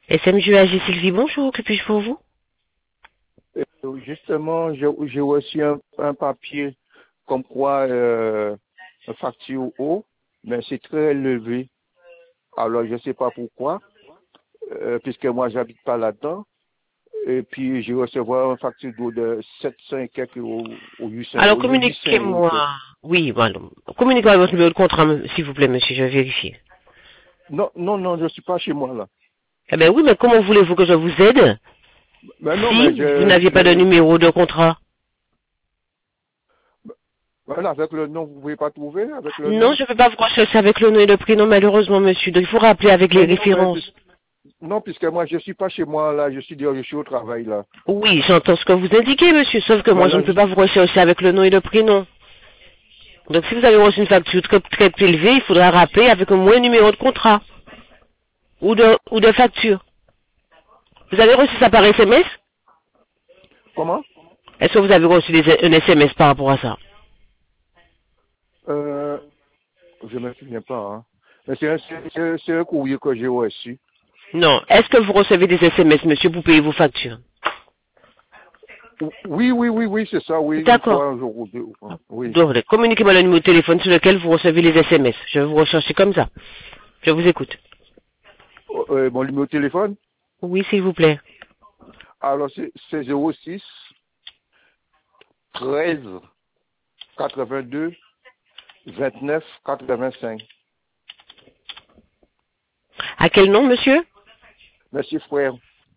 SMJAG Sylvie, bonjour, que puis-je pour vous? Justement, j'ai reçu un papier comme quoi une facture haut, mais c'est très élevé. Alors, je ne sais pas pourquoi, puisque moi, j'habite pas là-dedans. Et puis, j'ai recevoir une facture d'eau de 700 et quelques au 800, Alors, au lieu de 800 euros. communiquez-moi. Oui, voilà. Communiquez-moi votre numéro de contrat, s'il vous plaît, monsieur, je vais vérifier. Non, non, non, je suis pas chez moi, là. Eh bien oui, mais comment voulez-vous que je vous aide Mais non, mais si vous n'aviez pas de numéro de contrat? voilà, avec le nom, vous pouvez pas trouver, avec le Non, nom. je ne peux pas vous rechercher avec le nom et le prénom, malheureusement, monsieur. Donc, il faut rappeler avec les Non, non, mais, références. non, puisque moi, je suis pas chez moi, là, je suis au travail, là. Oui, j'entends ce que vous indiquez, monsieur, sauf que moi, je Voilà, ne peux pas vous rechercher avec le nom et le prénom. Donc, si vous avez reçu une facture très élevée, il faudra rappeler avec au moins un numéro de contrat ou de facture. Vous avez reçu ça par SMS? comment? Est-ce que vous avez reçu un SMS par rapport à ça? Je me souviens pas, hein. Mais c'est un courrier que j'ai reçu. Non. Est-ce que vous recevez des SMS, monsieur, pour payer vos factures? Oui, oui, oui, oui, c'est ça, oui, une fois D'accord. un jour ou deux. Oui. Donc, communiquez-moi le numéro de téléphone sur lequel vous recevez les SMS. Je vais vous rechercher comme ça. Je vous écoute. Mon numéro de téléphone, Oui, s'il vous plaît. alors c'est 06 13 82 29 85. À quel nom, monsieur? Merci frère.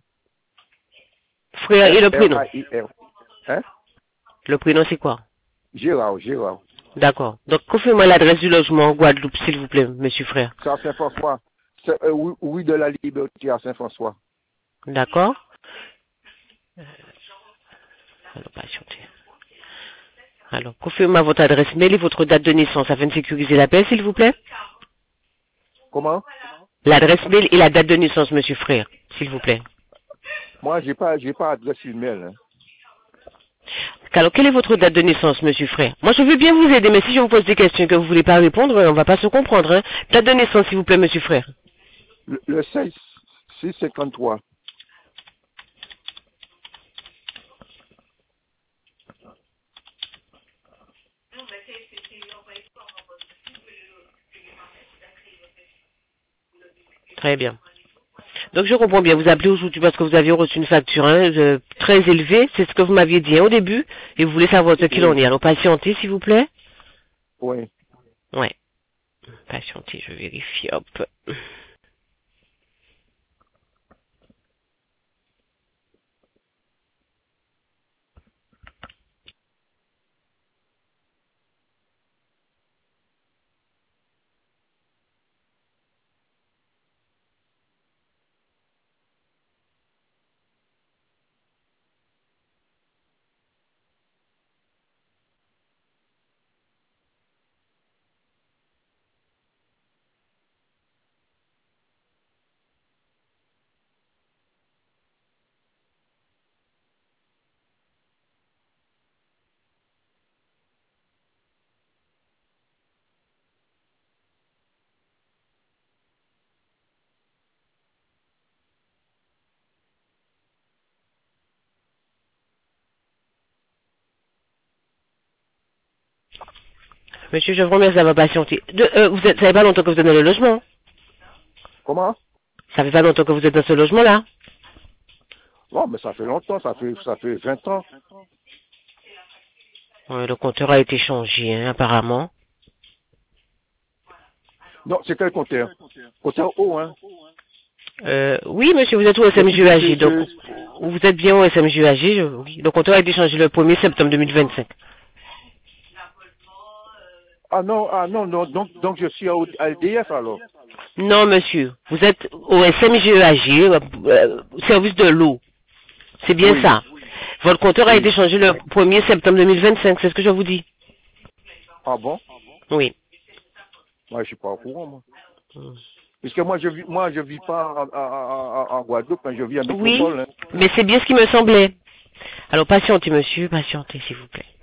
Frère et le prénom. F-R-A-I-R. Hein? Le prénom, c'est quoi? Gérard, Gérard. D'accord. Donc, confirmez l'adresse du logement en Guadeloupe, s'il vous plaît, monsieur frère. C'est à Saint-François. Oui, oui, de la Liberté à Saint-François. D'accord. Alors, patientez. Alors, confirmez votre adresse mail et votre date de naissance afin de sécuriser l'appel, s'il vous plaît. Comment? L'adresse mail et la date de naissance, monsieur frère, s'il vous plaît. Moi, j'ai pas adresse email, hein. Alors, quelle est votre date de naissance, monsieur frère? Moi, je veux bien vous aider, mais si je vous pose des questions que vous voulez pas répondre, on va pas se comprendre, hein. Date de naissance, s'il vous plaît, monsieur frère. Le 16 653. Très bien. Donc, je comprends bien. Vous appelez aujourd'hui parce que vous aviez reçu une facture très élevée. C'est ce que vous m'aviez dit au début. Et vous voulez savoir ce qu'il en Oui, est. Alors, patientez, s'il vous plaît. oui. Ouais. Patientez, je vérifie. Hop. Monsieur, je vous remercie d'avoir patienté. Ça fait pas longtemps que vous êtes dans le logement. Comment? Ça fait pas longtemps que vous êtes dans ce logement-là. Non, mais ça fait longtemps, ça fait 20 ans. Ouais, le compteur a été changé, hein, apparemment. Non, c'est quel compteur? Compteur haut, hein? Oui, monsieur, vous êtes au SMJAG, donc vous êtes bien au SMJAG. Oui. Le compteur a été changé le 1er septembre 2025. Ah non, non, donc je suis à LDF alors. Non, monsieur, vous êtes au SMJAG, service de l'eau. C'est bien Oui, ça. Votre compteur a oui. été changé le 1er septembre 2025, c'est ce que je vous dis. Ah bon? Oui. Moi, je suis pas au courant, moi. Parce que moi, je vis pas en Guadeloupe, mais je vis en Oui, métropole, hein. mais c'est bien ce qui me semblait. Alors, patientez, monsieur, patientez, s'il vous plaît.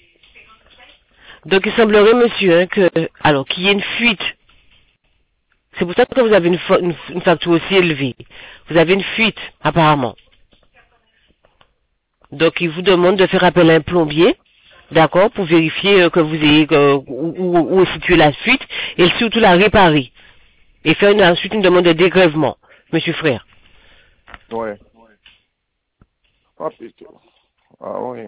Donc, il semblerait, monsieur, hein, qu'il y ait une fuite C'est pour ça que vous avez une facture aussi élevée. Vous avez une fuite, apparemment. Donc, il vous demande de faire appel à un plombier, d'accord, pour vérifier que vous ayez où est située la fuite et surtout la réparer. Et faire ensuite une demande de dégrèvement, monsieur frère. Ouais. Ah, putain. Ah, oui.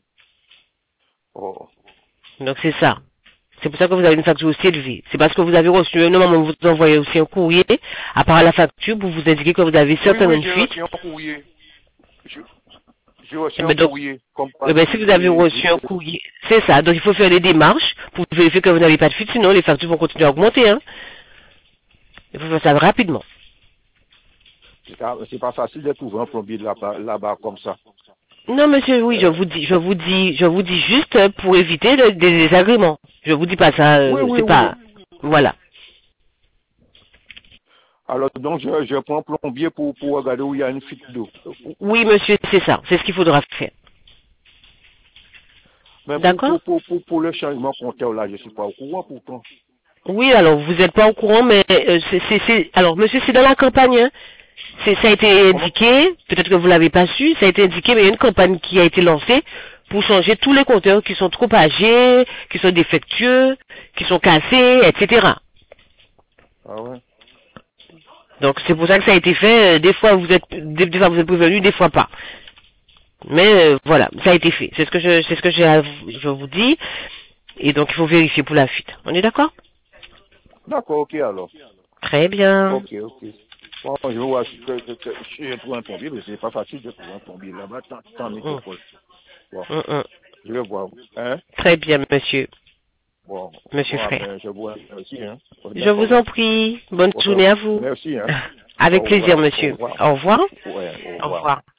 Oh. Donc, c'est ça. C'est pour ça que vous avez une facture aussi élevée. C'est parce que vous avez reçu, normalement, vous envoyez aussi un courrier, à part la facture, pour vous indiquer que vous avez certainement une fuite. J'ai reçu un courrier. J'ai reçu Eh un ben donc, courrier. si vous avez reçu un courrier, c'est ça. Donc, il faut faire des démarches pour vérifier que vous n'avez pas de fuite, sinon les factures vont continuer à augmenter, hein. Il faut faire ça rapidement. C'est pas facile de trouver un plombier là-bas comme ça. Non, monsieur, oui, je vous dis juste pour éviter des désagréments. Je vous dis pas ça, c'est pas, voilà. Alors, donc, je prends un plombier pour regarder où il y a une fuite d'eau. Oui, monsieur, c'est ça. C'est ce qu'il faudra faire. Mais d'accord? Pour le changement compteur, là, je suis pas au courant pourtant. Oui, alors, vous n'êtes pas au courant, mais alors, monsieur, c'est dans la campagne, hein. Ça a été indiqué, peut-être que vous l'avez pas su, ça a été indiqué, mais il y a une campagne qui a été lancée pour changer tous les compteurs qui sont trop âgés, qui sont défectueux, qui sont cassés, etc. Ah ouais? Donc c'est pour ça que ça a été fait. Des fois vous êtes prévenu, des fois pas. Mais voilà, ça a été fait. C'est ce que je vous dis. Et donc il faut vérifier pour la fuite. On est d'accord? D'accord, ok alors. Très bien. Ok. Bon, je vois que je trouve un plombier, mais c'est pas facile de trouver un plombier là-bas, tant métropole. Bon, je vais voir. Hein? Très bien, monsieur. Bon, Monsieur frère. Ben, je vous remercie. Hein. Je vous en prie. Bonne journée à vous. Merci. Hein. Avec plaisir, monsieur. Au revoir. Au revoir. Ouais, Au revoir.